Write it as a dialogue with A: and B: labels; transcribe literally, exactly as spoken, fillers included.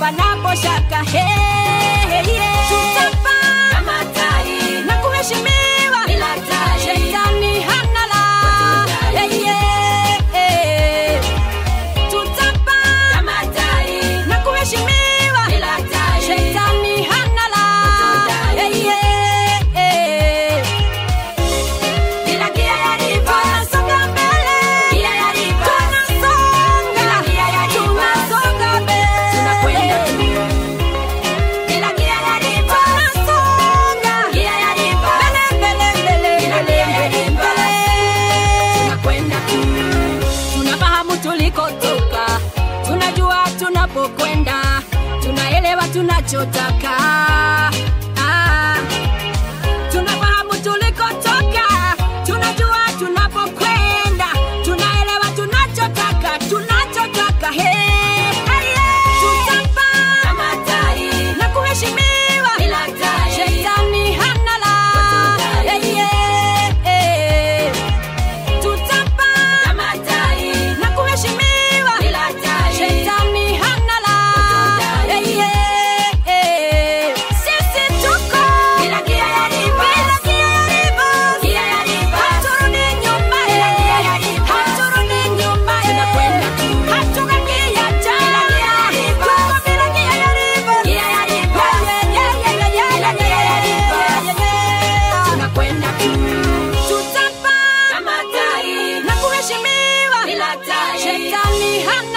A: panapo shaka. Hey, yeah. Tutapa kama tai na kuheshimiwa bila tai. Shetani hana la. Hey, yeah, hey. Tutapa kama tai na kuheshimiwa bila tai. Shetani hana la. Hey, yeah, hey. Bila kia ya riba songa mbele. Kia ya riba tunasonga. Bila kia ya riba songa mbele. Tunakwenda tu. Bila kia ya riba tunasonga. Kia ya riba mbele mbele mbele. Bila kia ya riba tunakwenda tu. Tunafahamu tulikotoka, tunajua tunapokwenda, tunaelewa tunachotaka. Ah. Tunafahamu tulikotoka, tunajua tunapokwenda, tunaelewa tunachotaka, tunachotaka. Hey, hey, yeah. Tutapa kama tai na kuheshimiwa bila tai. Shetani hana la. Hey, yeah, hey. Tutapa kama tai na kuheshimiwa bila tai. Shetani hana la. Hey, yeah, hey. Sisi tuko bila kia ya riba. Bila kia ya riba. Kia ya riba. Haturudi nyuma. Bila kia ya riba. Haturudi nyuma. Tunakwenda tu. Hatukakia jana. Bila kia ya riba. Tuko bila kia ya riba. Kia ya riba. Yeah, yeah, yeah, yeah, yeah, yeah, yeah, yeah, yeah. Tunakwenda tu. Tutapa kama tai na kuheshimiwa bila tai. Shetani hana